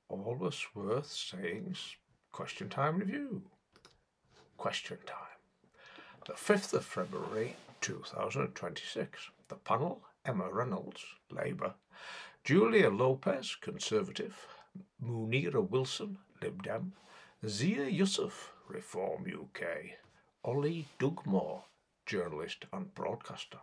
always worth saying's Question Time Review. Question Time. The 5th of February 2026. The panel: Emma Reynolds, Labour; Julia Lopez, Conservative; Munira Wilson, Lib Dem; Zia Yusuf, Reform UK; Ollie Dugmore, journalist and broadcaster.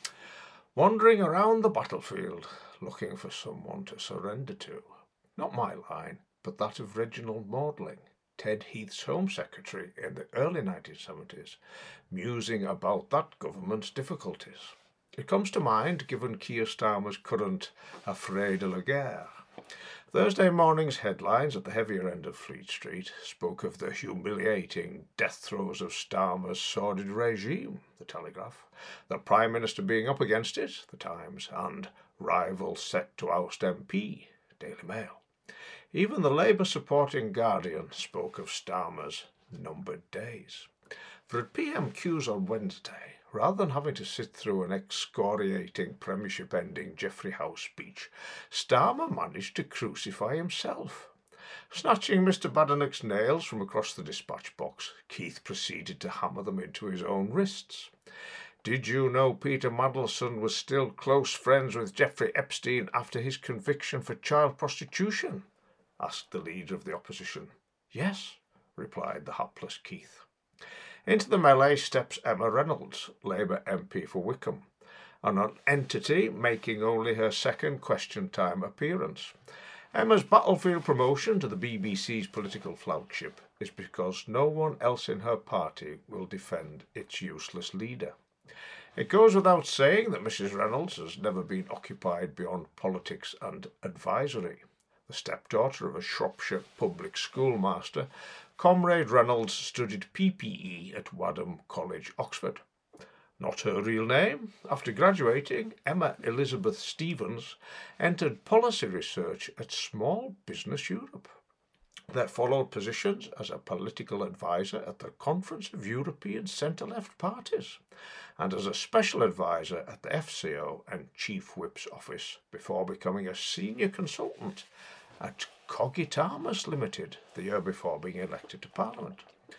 Wandering around the battlefield, looking for someone to surrender to. Not my line, but that of Reginald Maudling, Ted Heath's Home Secretary in the early 1970s, musing about that government's difficulties. It comes to mind given Keir Starmer's current affray de la guerre. Thursday morning's headlines at the heavier end of Fleet Street spoke of the humiliating death throes of Starmer's sordid regime, The Telegraph, the Prime Minister being up against it, The Times, and rival set to oust MP, Daily Mail. Even the Labour-supporting Guardian spoke of Starmer's numbered days. For at PMQs on Wednesday, rather than having to sit through an excoriating Premiership-ending Geoffrey House speech, Starmer managed to crucify himself. Snatching Mr. Badenoch's nails from across the dispatch box, Keith proceeded to hammer them into his own wrists. Did you know Peter Mandelson was still close friends with Jeffrey Epstein after his conviction for child prostitution? Asked the leader of the opposition. Yes, replied the hapless Keith. Into the melee steps Emma Reynolds, Labour MP for Wickham, an entity making only her second Question Time appearance. Emma's battlefield promotion to the BBC's political flagship is because no one else in her party will defend its useless leader. It goes without saying that Mrs. Reynolds has never been occupied beyond politics and advisory. The stepdaughter of a Shropshire public schoolmaster, Comrade Reynolds studied PPE at Wadham College, Oxford. Not her real name. After graduating, Emma Elizabeth Stevens entered policy research at Small Business Europe. There followed positions as a political advisor at the Conference of European Centre-Left Parties and as a special advisor at the FCO and Chief Whip's office before becoming a senior consultant at Cogitamus Limited the year before being elected to Parliament.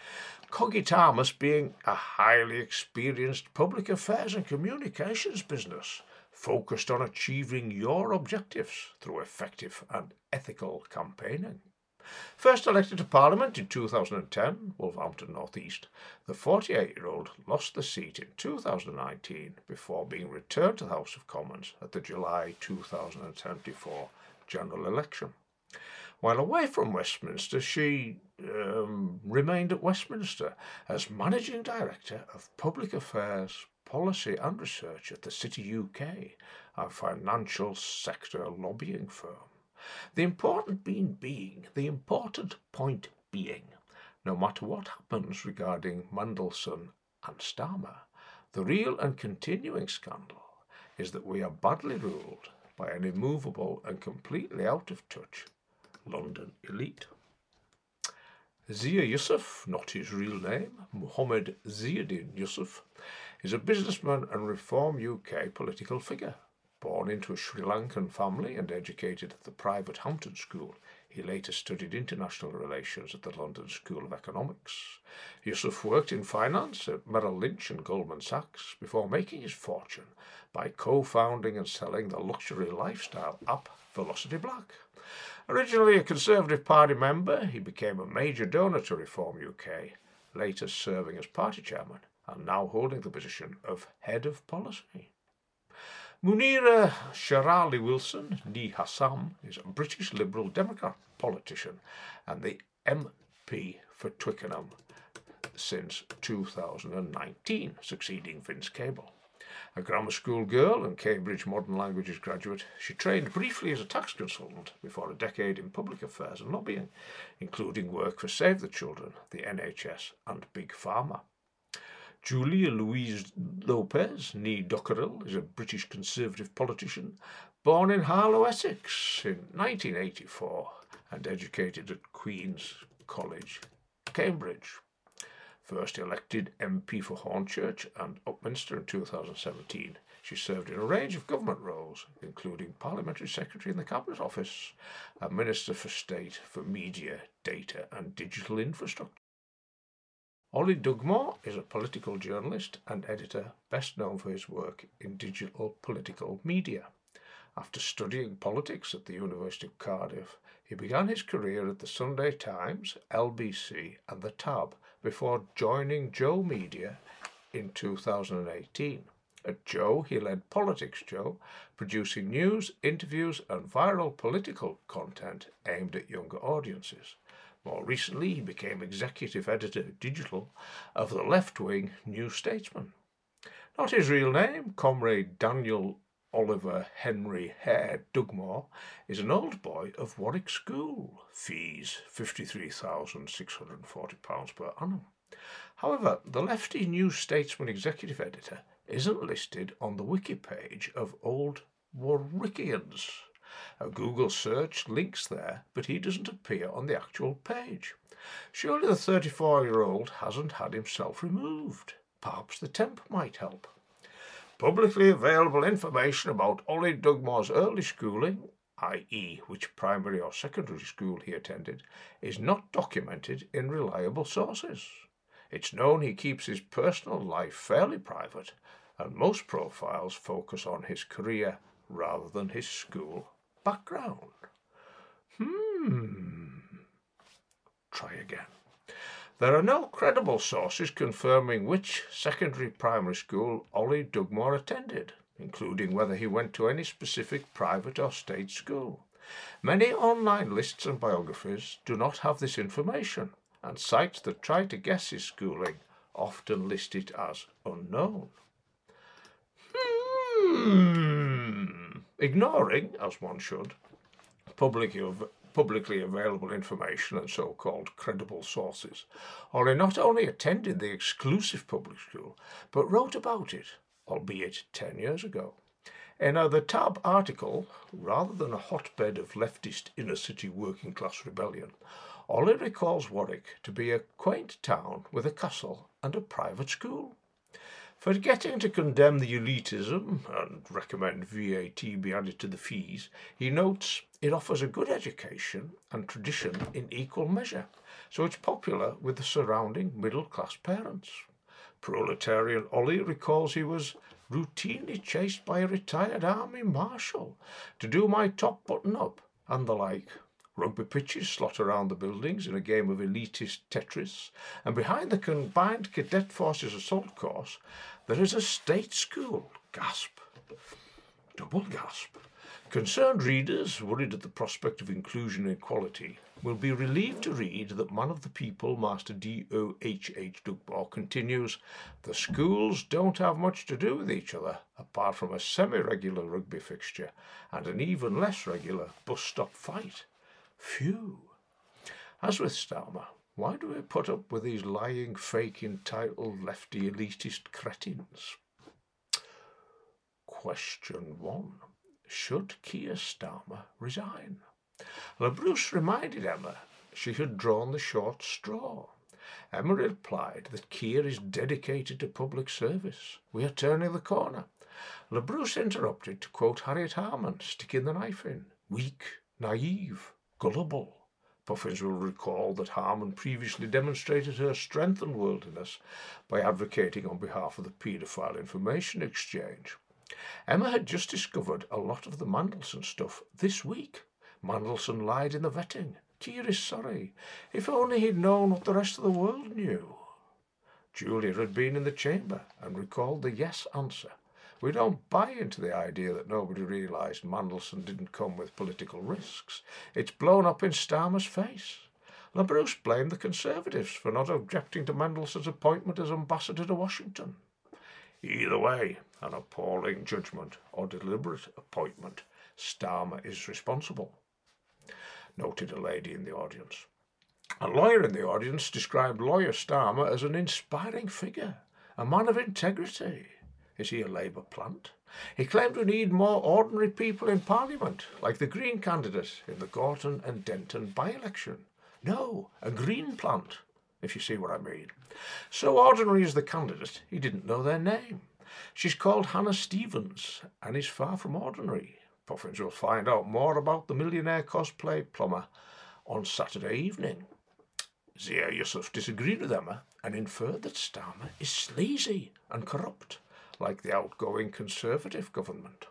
Cogitamus being a highly experienced public affairs and communications business focused on achieving your objectives through effective and ethical campaigning. First elected to Parliament in 2010, Wolverhampton North East, the 48-year-old lost the seat in 2019 before being returned to the House of Commons at the July 2024 general election. While away from Westminster, she remained at Westminster as Managing Director of Public Affairs, Policy and Research at the City UK, a financial sector lobbying firm. The important point being, no matter what happens regarding Mandelson and Starmer, the real and continuing scandal is that we are badly ruled by an immovable and completely out of touch London elite. Zia Yusuf, not his real name, Mohammed Ziauddin Yusuf, is a businessman and Reform UK political figure. Born into a Sri Lankan family and educated at the private Hampton School, he later studied international relations at the London School of Economics. Yusuf worked in finance at Merrill Lynch and Goldman Sachs before making his fortune by co-founding and selling the luxury lifestyle app Velocity Black. Originally a Conservative Party member, he became a major donor to Reform UK, later serving as party chairman and now holding the position of head of policy. Munira Sharali Wilson, Nee Hassam, is a British Liberal Democrat politician and the MP for Twickenham since 2019, succeeding Vince Cable. A grammar school girl and Cambridge Modern Languages graduate, she trained briefly as a tax consultant before a decade in public affairs and lobbying, including work for Save the Children, the NHS and Big Pharma. Julia Louise Lopez, nee Dockerell, is a British Conservative politician, born in Harlow, Essex in 1984 and educated at Queen's College, Cambridge. First elected MP for Hornchurch and Upminster in 2017, she served in a range of government roles, including Parliamentary Secretary in the Cabinet Office and Minister for State for Media, Data and Digital Infrastructure. Ollie Dugmore is a political journalist and editor best known for his work in digital political media. After studying politics at the University of Cardiff, he began his career at the Sunday Times, LBC and the Tab before joining Joe Media in 2018. At Joe, he led Politics Joe, producing news, interviews and viral political content aimed at younger audiences. More recently, he became executive editor digital of the left-wing New Statesman. Not his real name, Comrade Daniel Oliver Henry Hare Dugmore is an old boy of Warwick School, fees £53,640 per annum. However, the lefty New Statesman executive editor isn't listed on the wiki page of Old Warwickians. A Google search links there, but he doesn't appear on the actual page. Surely the 34-year-old hasn't had himself removed. Perhaps the temp might help. Publicly available information about Ollie Dugmore's early schooling, i.e. which primary or secondary school he attended, is not documented in reliable sources. It's known he keeps his personal life fairly private, and most profiles focus on his career rather than his school background. Try again. There are no credible sources confirming which secondary primary school Ollie Dugmore attended, including whether he went to any specific private or state school. Many online lists and biographies do not have this information, and sites that try to guess his schooling often list it as unknown. Ignoring, as one should, publicly available information and so-called credible sources, Ollie not only attended the exclusive public school, but wrote about it, albeit 10 years ago. In the Tab article, rather than a hotbed of leftist inner-city working-class rebellion, Ollie recalls Warwick to be a quaint town with a castle and a private school. Forgetting to condemn the elitism and recommend VAT be added to the fees, he notes it offers a good education and tradition in equal measure, so it's popular with the surrounding middle-class parents. Proletarian Ollie recalls he was routinely chased by a retired army marshal to do my top button up and the like. Rugby pitches slot around the buildings in a game of elitist Tetris, and behind the combined Cadet Forces assault course there is a state school. Gasp. Double gasp. Concerned readers, worried at the prospect of inclusion inequality, will be relieved to read that man of the people, Master D.O.H.H. Dugmore, continues, the schools don't have much to do with each other, apart from a semi-regular rugby fixture and an even less regular bus stop fight. Phew. As with Starmer, why do we put up with these lying, fake, entitled, lefty, elitist cretins? Question 1. Should Keir Starmer resign? LaBruce reminded Emma she had drawn the short straw. Emma replied that Keir is dedicated to public service. We are turning the corner. LaBruce interrupted to quote Harriet Harman, sticking the knife in. Weak, naive, gullible. Puffins will recall that Harman previously demonstrated her strength and worldliness by advocating on behalf of the paedophile information exchange. Emma had just discovered a lot of the Mandelson stuff this week. Mandelson lied in the vetting. Keir is sorry. If only he'd known what the rest of the world knew. Julia had been in the chamber and recalled the yes answer. We don't buy into the idea that nobody realised Mandelson didn't come with political risks. It's blown up in Starmer's face. LaBruce blamed the Conservatives for not objecting to Mandelson's appointment as ambassador to Washington. Either way, an appalling judgment or deliberate appointment, Starmer is responsible, noted a lady in the audience. A lawyer in the audience described lawyer Starmer as an inspiring figure, a man of integrity. Is he a Labour plant? He claimed we need more ordinary people in Parliament, like the Green candidate in the Gorton and Denton by-election. No, a Green plant. if you see what I mean. So ordinary is the candidate, he didn't know their name. She's called Hannah Stevens and is far from ordinary. Puffins will find out more about the millionaire cosplay plumber on Saturday evening. Zia Yusuf disagreed with Emma and inferred that Starmer is sleazy and corrupt, like the outgoing Conservative government.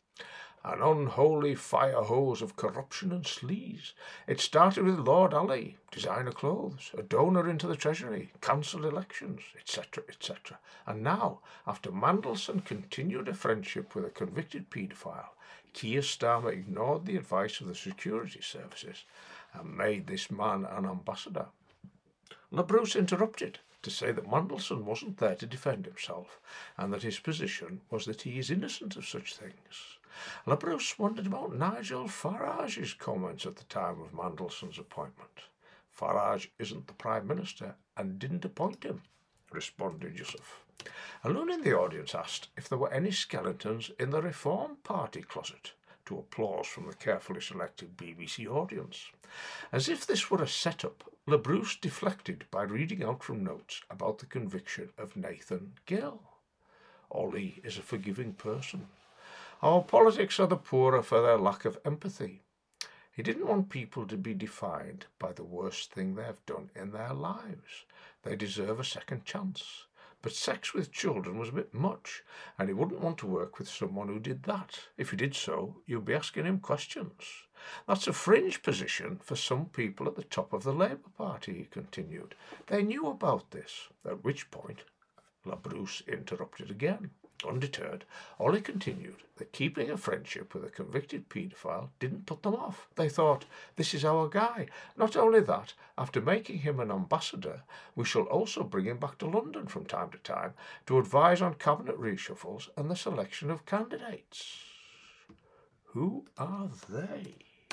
An unholy fire hose of corruption and sleaze. It started with Lord Ali, designer clothes, a donor into the Treasury, cancelled elections, etc., etc. And now, after Mandelson continued a friendship with a convicted paedophile, Keir Starmer ignored the advice of the security services and made this man an ambassador. LaBruce interrupted to say that Mandelson wasn't there to defend himself and that his position was that he is innocent of such things. LaBruce wondered about Nigel Farage's comments at the time of Mandelson's appointment. Farage isn't the Prime Minister and didn't appoint him, responded Yusuf. Alone in the audience asked if there were any skeletons in the Reform Party closet, to applause from the carefully selected BBC audience. As if this were a setup, LaBruce deflected by reading out from notes about the conviction of Nathan Gill. Ollie is a forgiving person. Our politics are the poorer for their lack of empathy. He didn't want people to be defined by the worst thing they have done in their lives. They deserve a second chance. But sex with children was a bit much, and he wouldn't want to work with someone who did that. If he did so, you'd be asking him questions. That's a fringe position for some people at the top of the Labour Party, he continued. They knew about this, at which point LaBruce interrupted again. Undeterred, Ollie continued that keeping a friendship with a convicted paedophile didn't put them off. They thought, this is our guy. Not only that, after making him an ambassador, we shall also bring him back to London from time to time to advise on cabinet reshuffles and the selection of candidates. Who are they?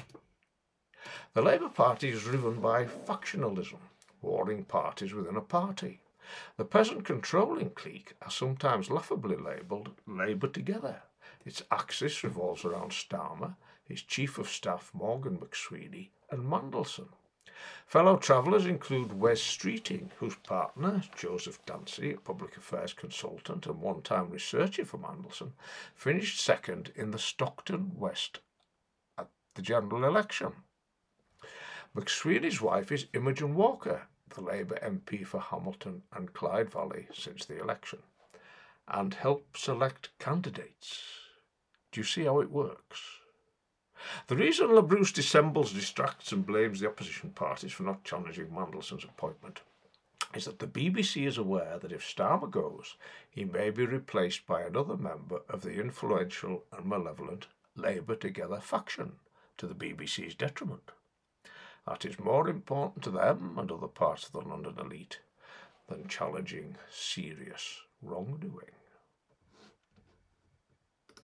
The Labour Party is driven by factionalism, warring parties within a party. The peasant-controlling clique are sometimes laughably labelled Labour Together. Its axis revolves around Starmer, his Chief of Staff Morgan McSweeney, and Mandelson. Fellow travellers include Wes Streeting, whose partner, Joseph Dancy, a public affairs consultant and one-time researcher for Mandelson, finished second in the Stockton West at the general election. McSweeney's wife is Imogen Walker, the Labour MP for Hamilton and Clyde Valley since the election, and help select candidates. Do you see how it works? The reason LaBruce dissembles, distracts and blames the opposition parties for not challenging Mandelson's appointment is that the BBC is aware that if Starmer goes, he may be replaced by another member of the influential and malevolent Labour Together faction, to the BBC's detriment. That is more important to them and other parts of the London elite than challenging serious wrongdoing.